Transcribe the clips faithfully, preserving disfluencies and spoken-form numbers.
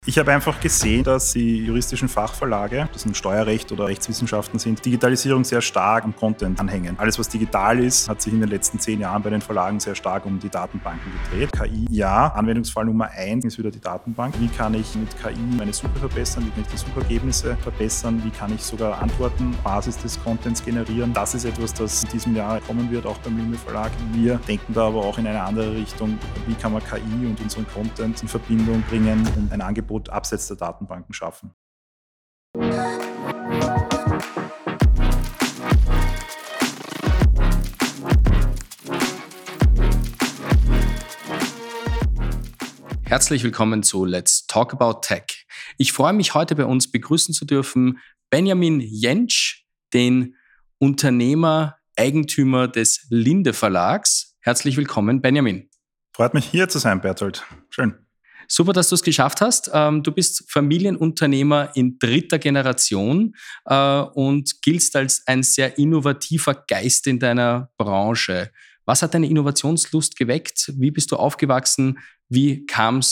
Ich habe einfach gesehen, dass die juristischen Fachverlage, das sind Steuerrecht oder Rechtswissenschaften sind, Digitalisierung sehr stark am Content anhängen. Alles, was digital ist, hat sich in den letzten zehn Jahren bei den Verlagen sehr stark um die Datenbanken gedreht. K I, ja. Anwendungsfall Nummer eins ist wieder die Datenbank. Wie kann ich mit K I meine Suche verbessern? Wie kann ich die Suchergebnisse verbessern? Wie kann ich sogar Antworten auf Basis des Contents generieren? Das ist etwas, das in diesem Jahr kommen wird, auch beim Linde Verlag. Wir denken da aber auch in eine andere Richtung. Wie kann man K I und unseren Content in Verbindung bringen und ein Angebot abseits der Datenbanken schaffen? Herzlich willkommen zu Let's Talk About Tech. Ich freue mich, heute bei uns begrüßen zu dürfen Benjamin Jentsch, den Unternehmer, Eigentümer des Linde Verlags. Herzlich willkommen, Benjamin. Freut mich, hier zu sein, Berthold. Schön. Super, dass du es geschafft hast. Du bist Familienunternehmer in dritter Generation und giltst als ein sehr innovativer Geist in deiner Branche. Was hat deine Innovationslust geweckt? Wie bist du aufgewachsen? Wie kam es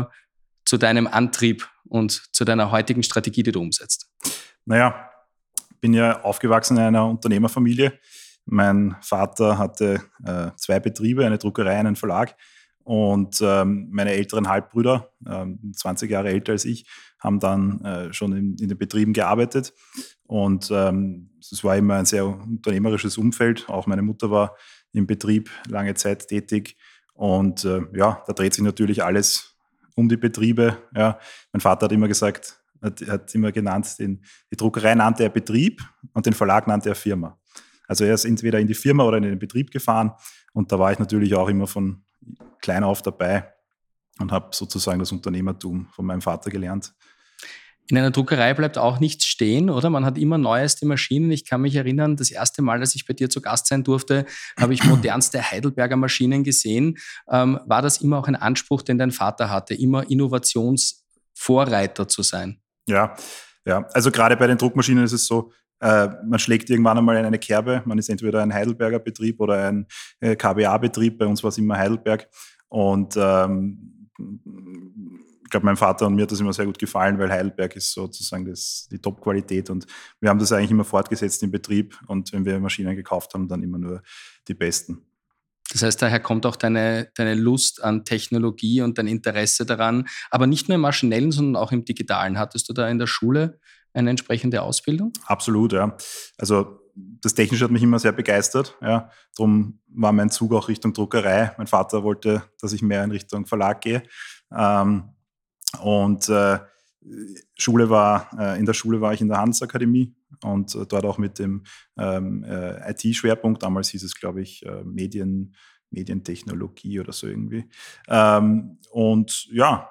zu deinem Antrieb und zu deiner heutigen Strategie, die du umsetzt? Naja, ich bin ja aufgewachsen in einer Unternehmerfamilie. Mein Vater hatte äh, zwei Betriebe, eine Druckerei, einen Verlag. Und ähm, meine älteren Halbbrüder, ähm, zwanzig Jahre älter als ich, haben dann äh, schon in, in den Betrieben gearbeitet. Und ähm, es war immer ein sehr unternehmerisches Umfeld. Auch meine Mutter war im Betrieb lange Zeit tätig. Und äh, ja, da dreht sich natürlich alles um die Betriebe. Ja. Mein Vater hat immer gesagt, hat, hat immer genannt, den, die Druckerei nannte er Betrieb und den Verlag nannte er Firma. Also er ist entweder in die Firma oder in den Betrieb gefahren. Und da war ich natürlich auch immer von klein auf dabei und habe sozusagen das Unternehmertum von meinem Vater gelernt. In einer Druckerei bleibt auch nichts stehen, oder? Man hat immer neueste Maschinen. Ich kann mich erinnern, das erste Mal, dass ich bei dir zu Gast sein durfte, habe ich modernste Heidelberger Maschinen gesehen. Ähm, war das immer auch ein Anspruch, den dein Vater hatte, immer Innovationsvorreiter zu sein? Ja, ja. Also gerade bei den Druckmaschinen ist es so, äh, man schlägt irgendwann einmal in eine Kerbe. Man ist entweder ein Heidelberger Betrieb oder ein äh, K B A-Betrieb. Bei uns war es immer Heidelberg. Und ähm, ich glaube, meinem Vater und mir hat das immer sehr gut gefallen, weil Heidelberg ist sozusagen das, die Top-Qualität. Und wir haben das eigentlich immer fortgesetzt im Betrieb. Und wenn wir Maschinen gekauft haben, dann immer nur die besten. Das heißt, daher kommt auch deine, deine Lust an Technologie und dein Interesse daran. Aber nicht nur im Maschinellen, sondern auch im Digitalen. Hattest du da in der Schule eine entsprechende Ausbildung? Absolut, ja. Also das Technische hat mich immer sehr begeistert. Ja. Darum war mein Zug auch Richtung Druckerei. Mein Vater wollte, dass ich mehr in Richtung Verlag gehe. Ähm, und äh, Schule war, äh, in der Schule war ich in der Handelsakademie und äh, dort auch mit dem ähm, äh, I T-Schwerpunkt. Damals hieß es, glaube ich, äh, Medien, Medientechnologie oder so irgendwie. Ähm, und ja,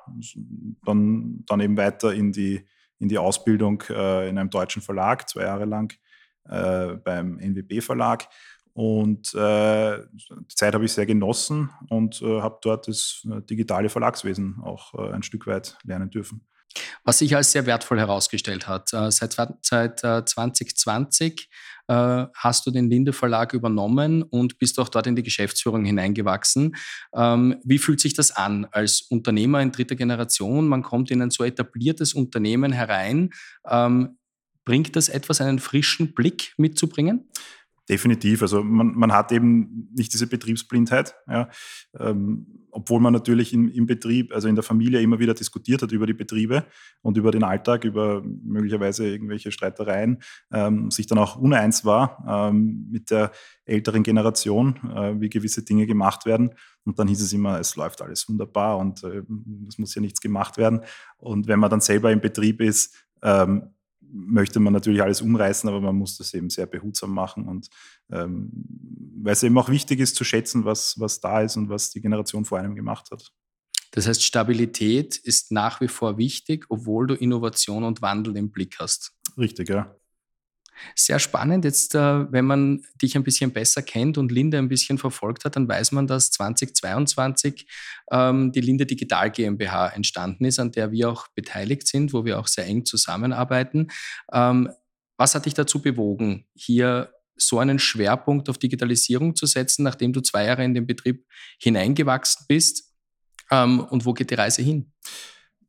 dann, dann eben weiter in die in die Ausbildung äh, in einem deutschen Verlag, zwei Jahre lang äh, beim N W B-Verlag. Und äh, die Zeit habe ich sehr genossen und äh, habe dort das äh, digitale Verlagswesen auch äh, ein Stück weit lernen dürfen. Was sich als sehr wertvoll herausgestellt hat. Äh, seit seit äh, zwanzig zwanzig äh, hast du den Linde Verlag übernommen und bist auch dort in die Geschäftsführung hineingewachsen. Ähm, wie fühlt sich das an als Unternehmer in dritter Generation? Man kommt in ein so etabliertes Unternehmen herein. Ähm, bringt das etwas, einen frischen Blick mitzubringen? Definitiv. Also man, man hat eben nicht diese Betriebsblindheit, ja. ähm, obwohl man natürlich im, im Betrieb, also in der Familie immer wieder diskutiert hat über die Betriebe und über den Alltag, über möglicherweise irgendwelche Streitereien, ähm, sich dann auch uneins war ähm, mit der älteren Generation, äh, wie gewisse Dinge gemacht werden. Und dann hieß es immer, es läuft alles wunderbar und äh, es muss ja nichts gemacht werden. Und wenn man dann selber im Betrieb ist, ähm, möchte man natürlich alles umreißen, aber man muss das eben sehr behutsam machen und ähm, weil es eben auch wichtig ist zu schätzen, was, was da ist und was die Generation vor einem gemacht hat. Das heißt, Stabilität ist nach wie vor wichtig, obwohl du Innovation und Wandel im Blick hast. Richtig, ja. Sehr spannend. Jetzt, äh, wenn man dich ein bisschen besser kennt und Linde ein bisschen verfolgt hat, dann weiß man, dass zweitausendzweiundzwanzig ähm, die Linde Digital GmbH entstanden ist, an der wir auch beteiligt sind, wo wir auch sehr eng zusammenarbeiten. Ähm, was hat dich dazu bewogen, hier so einen Schwerpunkt auf Digitalisierung zu setzen, nachdem du zwei Jahre in den Betrieb hineingewachsen bist? Ähm, und wo geht die Reise hin?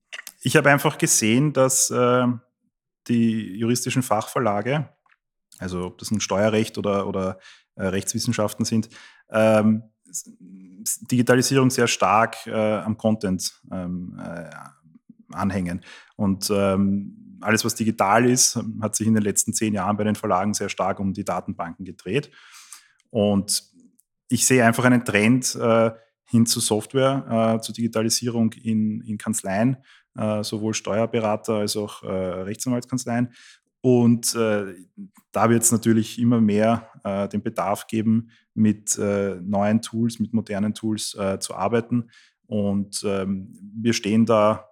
Ich habe einfach gesehen, dass äh, die juristischen Fachverlage, also ob das nun Steuerrecht oder, oder äh, Rechtswissenschaften sind, ähm, Digitalisierung sehr stark äh, am Content ähm, äh, anhängen. Und ähm, alles, was digital ist, hat sich in den letzten zehn Jahren bei den Verlagen sehr stark um die Datenbanken gedreht. Und ich sehe einfach einen Trend äh, hin zu Software, äh, zur Digitalisierung in, in Kanzleien, äh, sowohl Steuerberater als auch äh, Rechtsanwaltskanzleien. Und äh, da wird es natürlich immer mehr äh, den Bedarf geben, mit äh, neuen Tools, mit modernen Tools äh, zu arbeiten. Und ähm, wir stehen da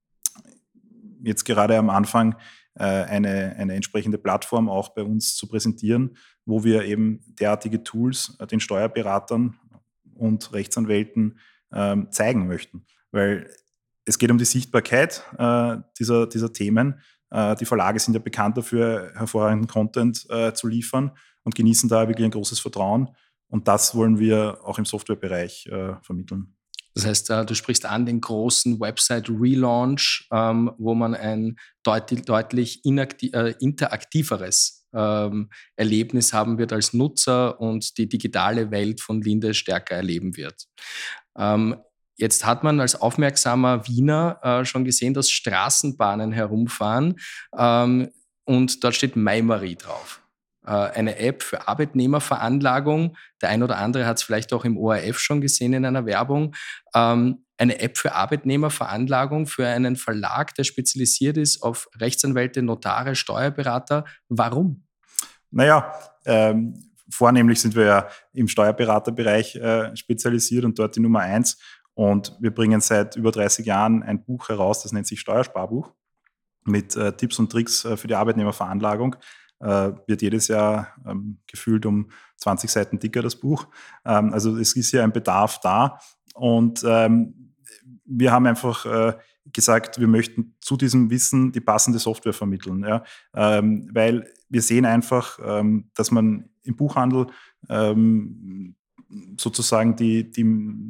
jetzt gerade am Anfang, äh, eine, eine entsprechende Plattform auch bei uns zu präsentieren, wo wir eben derartige Tools äh, den Steuerberatern und Rechtsanwälten ähm, zeigen möchten. Weil es geht um die Sichtbarkeit äh, dieser, dieser Themen. Äh, die Verlage sind ja bekannt dafür, hervorragenden Content äh, zu liefern und genießen da wirklich ein großes Vertrauen. Und das wollen wir auch im Softwarebereich äh, vermitteln. Das heißt, äh, du sprichst an den großen Website-Relaunch, ähm, wo man ein deutlich, deutlich inakti- äh, interaktiveres ähm, Erlebnis haben wird als Nutzer und die digitale Welt von Linde stärker erleben wird. Ähm, Jetzt hat man als aufmerksamer Wiener äh, schon gesehen, dass Straßenbahnen herumfahren ähm, und dort steht Mai-Marie drauf. Äh, eine App für Arbeitnehmerveranlagung. Der ein oder andere hat es vielleicht auch im O R F schon gesehen in einer Werbung. Ähm, eine App für Arbeitnehmerveranlagung für einen Verlag, der spezialisiert ist auf Rechtsanwälte, Notare, Steuerberater. Warum? Naja, ähm, vornehmlich sind wir ja im Steuerberaterbereich äh, spezialisiert und dort die Nummer eins. Und wir bringen seit über dreißig Jahren ein Buch heraus, das nennt sich Steuersparbuch, mit äh, Tipps und Tricks äh, für die Arbeitnehmerveranlagung. Äh, wird jedes Jahr ähm, gefühlt um zwanzig Seiten dicker, das Buch. Ähm, also es ist ja ein Bedarf da. Und ähm, wir haben einfach äh, gesagt, wir möchten zu diesem Wissen die passende Software vermitteln. Ja? Ähm, weil wir sehen einfach, ähm, dass man im Buchhandel ähm, sozusagen die, die,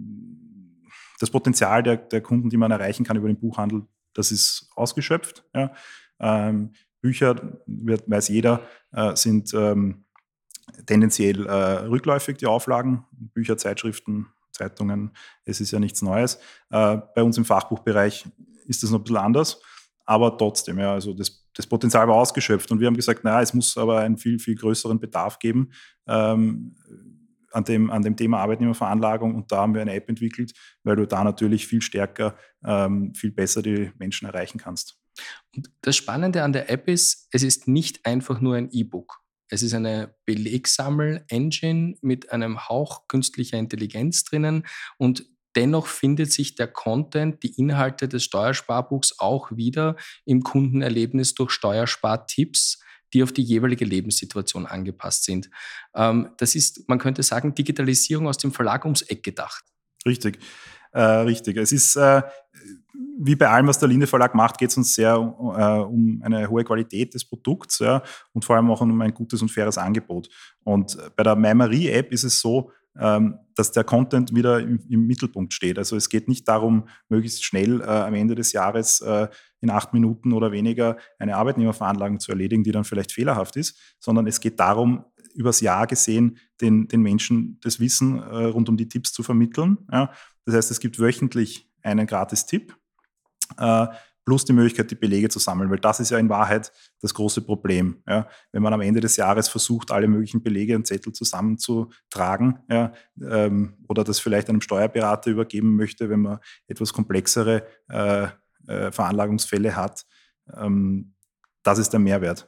das Potenzial der, der Kunden, die man erreichen kann über den Buchhandel, das ist ausgeschöpft. Ja? Ähm, Bücher, wird, weiß jeder, äh, sind ähm, tendenziell äh, rückläufig, die Auflagen. Bücher, Zeitschriften, Zeitungen, es ist ja nichts Neues. Äh, bei uns im Fachbuchbereich ist das noch ein bisschen anders, aber trotzdem, ja, also das, das Potenzial war ausgeschöpft und wir haben gesagt, naja, es muss aber einen viel, viel größeren Bedarf geben ähm, an, dem, an dem Thema Arbeitnehmerveranlagung und da haben wir eine App entwickelt, weil du da natürlich viel stärker, ähm, viel besser die Menschen erreichen kannst. Und das Spannende an der App ist, es ist nicht einfach nur ein E-Book. Es ist eine Belegsammel-Engine mit einem Hauch künstlicher Intelligenz drinnen und dennoch findet sich der Content, die Inhalte des Steuersparbuchs auch wieder im Kundenerlebnis durch Steuerspartipps, die auf die jeweilige Lebenssituation angepasst sind. Ähm, das ist, man könnte sagen, Digitalisierung aus dem Verlag ums Eck gedacht. Richtig, äh, richtig. Es ist äh, wie bei allem, was der Linde Verlag macht, geht es uns sehr äh, um eine hohe Qualität des Produkts, ja, und vor allem auch um ein gutes und faires Angebot. Und bei der Mai-Marie-App ist es so, ähm, dass der Content wieder im, im Mittelpunkt steht. Also es geht nicht darum, möglichst schnell äh, am Ende des Jahres äh, in acht Minuten oder weniger eine Arbeitnehmerveranlagung zu erledigen, die dann vielleicht fehlerhaft ist, sondern es geht darum, übers Jahr gesehen den, den Menschen das Wissen äh, rund um die Tipps zu vermitteln. Ja. Das heißt, es gibt wöchentlich einen Gratis-Tipp äh, plus die Möglichkeit, die Belege zu sammeln, weil das ist ja in Wahrheit das große Problem. Ja. Wenn man am Ende des Jahres versucht, alle möglichen Belege und Zettel zusammenzutragen, ja, ähm, oder das vielleicht einem Steuerberater übergeben möchte, wenn man etwas komplexere äh, äh, Veranlagungsfälle hat, ähm, das ist der Mehrwert.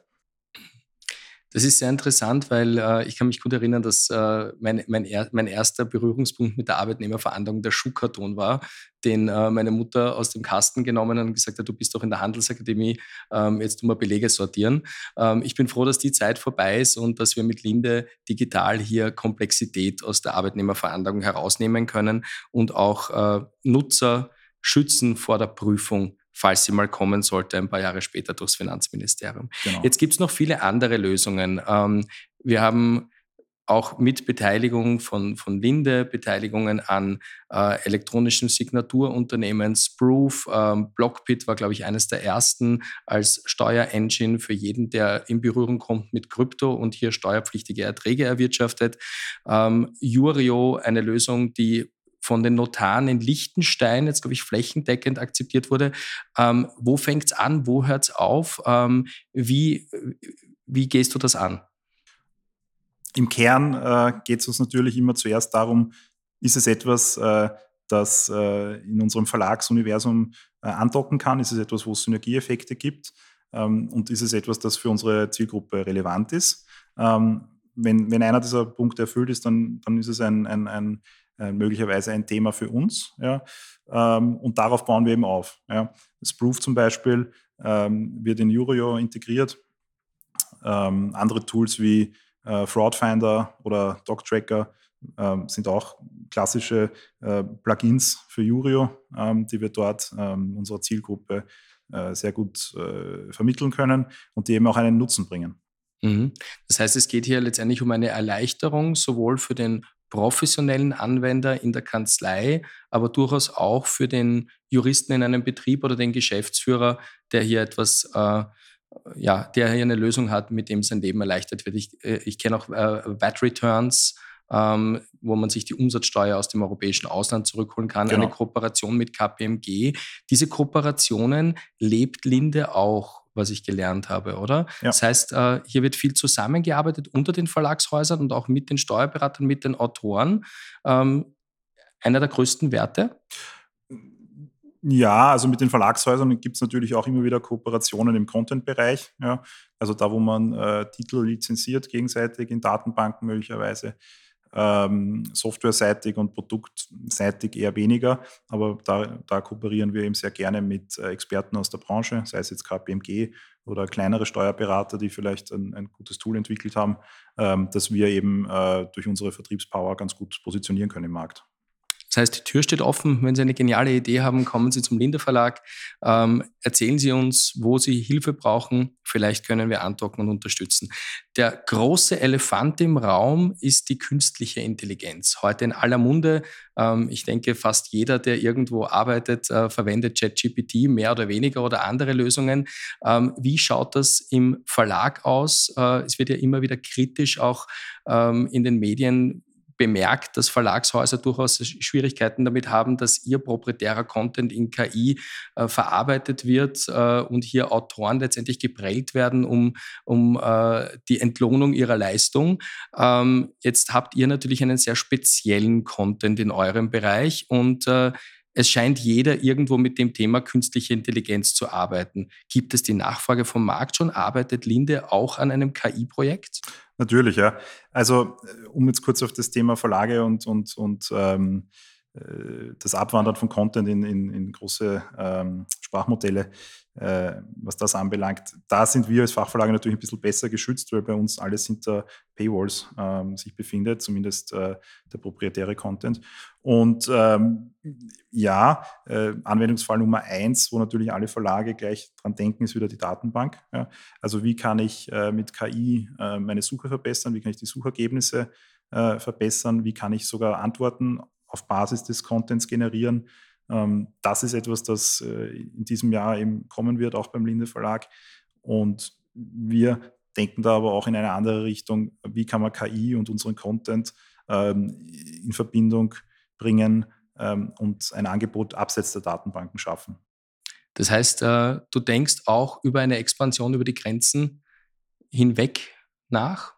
Das ist sehr interessant, weil äh, ich kann mich gut erinnern, dass äh, mein, mein, er, mein erster Berührungspunkt mit der Arbeitnehmerveranlagung der Schuhkarton war, den äh, meine Mutter aus dem Kasten genommen hat und gesagt hat, du bist doch in der Handelsakademie, ähm, jetzt tun wir Belege sortieren. Ähm, ich bin froh, dass die Zeit vorbei ist und dass wir mit Linde digital hier Komplexität aus der Arbeitnehmerveranlagung herausnehmen können und auch äh, Nutzer schützen vor der Prüfung, falls sie mal kommen sollte, ein paar Jahre später durchs Finanzministerium. Genau. Jetzt gibt es noch viele andere Lösungen. Ähm, wir haben auch mit Beteiligung von, von Linde, Beteiligungen an äh, elektronischen Signaturunternehmen, Sproof, ähm, Blockbit war, glaube ich, eines der ersten als Steuerengine für jeden, der in Berührung kommt mit Krypto und hier steuerpflichtige Erträge erwirtschaftet. Ähm, Jurio, eine Lösung, die von den Notaren in Liechtenstein jetzt, glaube ich, flächendeckend akzeptiert wurde. Ähm, wo fängt es an? Wo hört es auf? Ähm, wie, wie gehst du das an? Im Kern äh, geht es uns natürlich immer zuerst darum, ist es etwas, äh, das äh, in unserem Verlagsuniversum äh, andocken kann? Ist es etwas, wo es Synergieeffekte gibt? Ähm, und ist es etwas, das für unsere Zielgruppe relevant ist? Ähm, wenn, wenn einer dieser Punkte erfüllt ist, dann, dann ist es ein, ein, ein, ein möglicherweise ein Thema für uns. Ja? Ähm, und darauf bauen wir eben auf. Ja? Sproof zum Beispiel ähm, wird in Jurio integriert. Ähm, andere Tools wie äh, Fraudfinder oder DocTracker ähm, sind auch klassische äh, Plugins für Jurio, ähm, die wir dort ähm, unserer Zielgruppe äh, sehr gut äh, vermitteln können und die eben auch einen Nutzen bringen. Mhm. Das heißt, es geht hier letztendlich um eine Erleichterung, sowohl für den professionellen Anwender in der Kanzlei, aber durchaus auch für den Juristen in einem Betrieb oder den Geschäftsführer, der hier etwas, äh, ja, der hier eine Lösung hat, mit dem sein Leben erleichtert wird. Ich, äh, ich kenne auch äh, V A T-Returns, ähm, wo man sich die Umsatzsteuer aus dem europäischen Ausland zurückholen kann. Eine Genau. Kooperation mit K P M G. Diese Kooperationen lebt Linde auch, was ich gelernt habe, oder? Ja. Das heißt, äh, hier wird viel zusammengearbeitet unter den Verlagshäusern und auch mit den Steuerberatern, mit den Autoren. Ähm, einer der größten Werte? Ja, also mit den Verlagshäusern gibt es natürlich auch immer wieder Kooperationen im Content-Bereich. Ja. Also da, wo man äh, Titel lizenziert gegenseitig in Datenbanken möglicherweise, ähm, softwareseitig und produktseitig eher weniger. Aber da, da kooperieren wir eben sehr gerne mit äh, Experten aus der Branche, sei es jetzt K P M G oder kleinere Steuerberater, die vielleicht ein, ein gutes Tool entwickelt haben, ähm, das wir eben äh, durch unsere Vertriebspower ganz gut positionieren können im Markt. Das heißt, die Tür steht offen. Wenn Sie eine geniale Idee haben, kommen Sie zum Linde Verlag. Ähm, erzählen Sie uns, wo Sie Hilfe brauchen. Vielleicht können wir andocken und unterstützen. Der große Elefant im Raum ist die künstliche Intelligenz. Heute in aller Munde. Ähm, ich denke, fast jeder, der irgendwo arbeitet, äh, verwendet ChatGPT mehr oder weniger oder andere Lösungen. Ähm, wie schaut das im Verlag aus? Äh, es wird ja immer wieder kritisch auch ähm, in den Medien bemerkt, dass Verlagshäuser durchaus Schwierigkeiten damit haben, dass ihr proprietärer Content in K I äh, verarbeitet wird äh, und hier Autoren letztendlich geprellt werden um, um äh, die Entlohnung ihrer Leistung. Ähm, jetzt habt ihr natürlich einen sehr speziellen Content in eurem Bereich und äh, es scheint jeder irgendwo mit dem Thema künstliche Intelligenz zu arbeiten. Gibt es die Nachfrage vom Markt schon? Arbeitet Linde auch an einem K I-Projekt? Natürlich, ja. Also, äh, um jetzt kurz auf das Thema Verlage und, und, und ähm, äh, das Abwandern von Content in, in, in große ähm, Sprachmodelle, äh, was das anbelangt, da sind wir als Fachverlage natürlich ein bisschen besser geschützt, weil bei uns alles hinter Paywalls ähm, sich befindet, zumindest äh, der proprietäre Content. Und ähm, ja, äh, Anwendungsfall Nummer eins, wo natürlich alle Verlage gleich dran denken, ist wieder die Datenbank. Ja. Also wie kann ich äh, mit K I äh, meine Suche verbessern, wie kann ich die Suchergebnisse äh, verbessern, wie kann ich sogar Antworten auf Basis des Contents generieren. Ähm, das ist etwas, das äh, in diesem Jahr eben kommen wird, auch beim Linde Verlag. Und wir denken da aber auch in eine andere Richtung, wie kann man K I und unseren Content ähm, in Verbindung bringen ähm, und ein Angebot abseits der Datenbanken schaffen. Das heißt, äh, du denkst auch über eine Expansion über die Grenzen hinweg nach?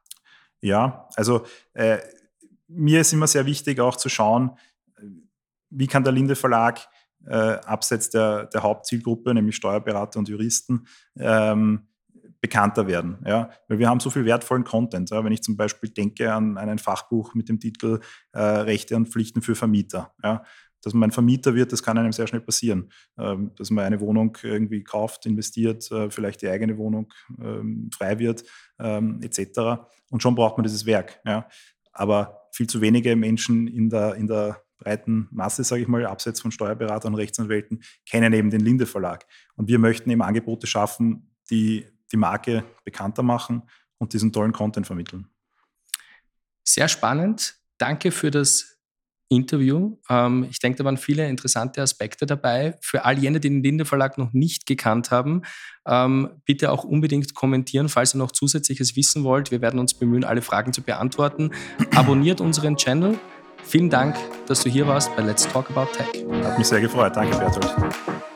Ja, also äh, mir ist immer sehr wichtig auch zu schauen, äh, wie kann der Linde Verlag äh, abseits der, der Hauptzielgruppe, nämlich Steuerberater und Juristen, ähm, bekannter werden. Ja? Weil wir haben so viel wertvollen Content. Ja? Wenn ich zum Beispiel denke an, an ein Fachbuch mit dem Titel äh, Rechte und Pflichten für Vermieter. Ja? Dass man ein Vermieter wird, das kann einem sehr schnell passieren. Ähm, dass man eine Wohnung irgendwie kauft, investiert, äh, vielleicht die eigene Wohnung ähm, frei wird, ähm, et cetera. Und schon braucht man dieses Werk. Ja? Aber viel zu wenige Menschen in der, in der breiten Masse, sage ich mal, abseits von Steuerberatern und Rechtsanwälten, kennen eben den Linde Verlag. Und wir möchten eben Angebote schaffen, die die Marke bekannter machen und diesen tollen Content vermitteln. Sehr spannend. Danke für das Interview. Ähm, ich denke, da waren viele interessante Aspekte dabei. Für all jene, die den Linde Verlag noch nicht gekannt haben, ähm, bitte auch unbedingt kommentieren, falls ihr noch zusätzliches wissen wollt. Wir werden uns bemühen, alle Fragen zu beantworten. Abonniert unseren Channel. Vielen Dank, dass du hier warst bei Let's Talk About Tech. Hat mich sehr gefreut. Danke, Bertolt.